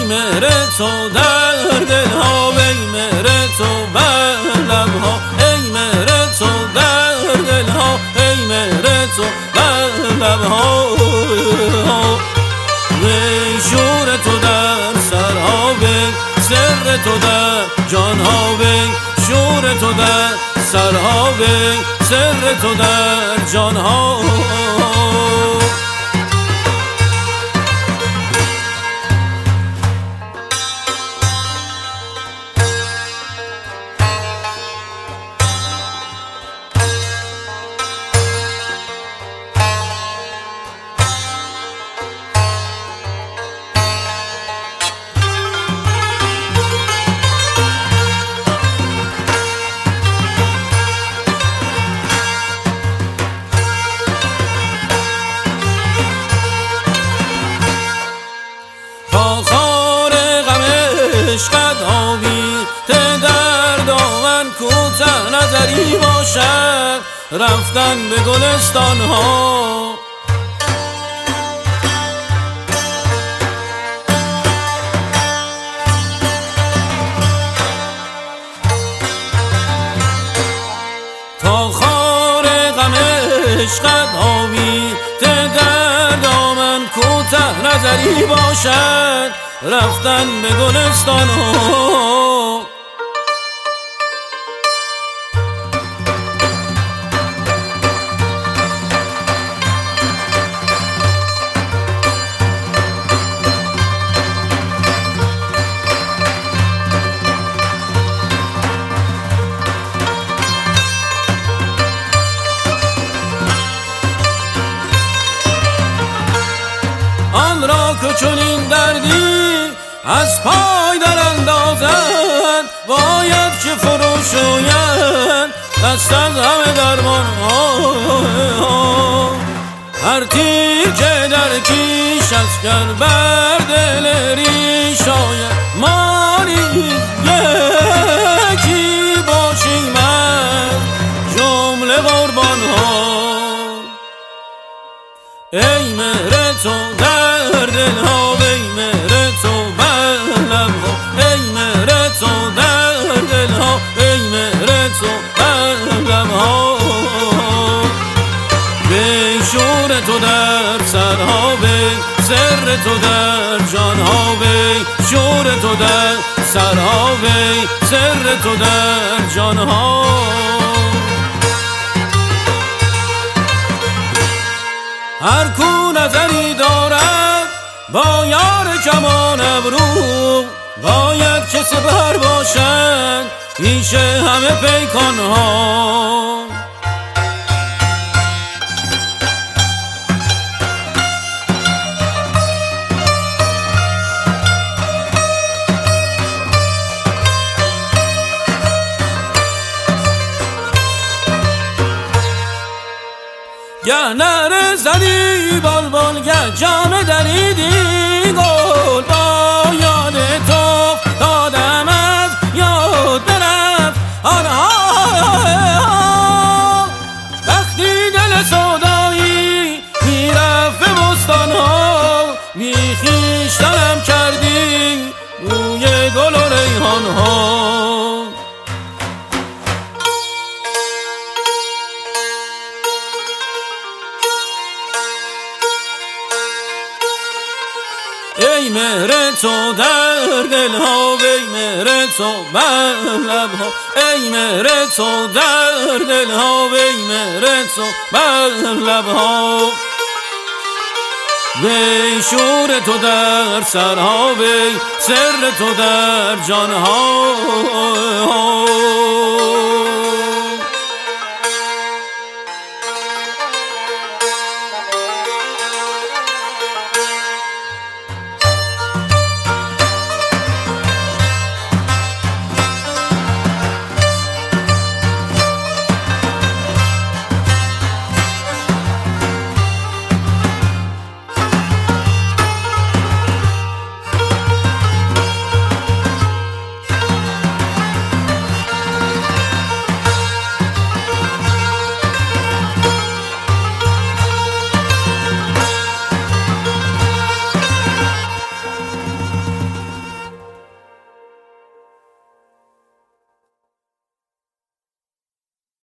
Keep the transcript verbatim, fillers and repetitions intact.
مهر تو در دلها، ای مهر تو بر لبها، ای مهر تو در دلها، ای مهر تو بر لبها، وی شور تو در سرها، وی سر تو در جانها، وی شور تو در سرها، وی سر تو در جانها. عشقت آویخته در دامن، کوته نظری باشد رفتن به گلستان ها. تا خار غم عشقت آویخته در دامن، کوته نظری باشد رفتن به گلستان ها. آن را که چنین دردی از پای در اندازد، باید که فروشوید دست از همه درمان ها. هر تیر که در کیش از گر بر دل ریش آید، ما نیز یکی باشیم از جمله قربان ها. ای مهر تو در دلها، ای مهر تو بر لبها، ای مهر تو در دلها، ای مهر تو بر لبها، وی شور تو در سرها، وی سر تو در جانها، وی شور تو در سرها، وی سر تو در جانها. هر کو نظری دارد با یار کمان ابرو، باید که سپر باشد پیش همه پیکان ها. گه نره زدی بلبل، گه جان دریدی گل، با یاد تو دادم از یاد برفت آنها. وقتی دل سودایی میرفت به بستان ها، بی خویشتنم کردی بوی گل و ریحان ها. ای مهر تو در دلها، ای مهر تو بر لبها، ای مهر تو در دلها، ای مهر تو بر لبها، وی شور تو در سرها، وی سر تو در جانها.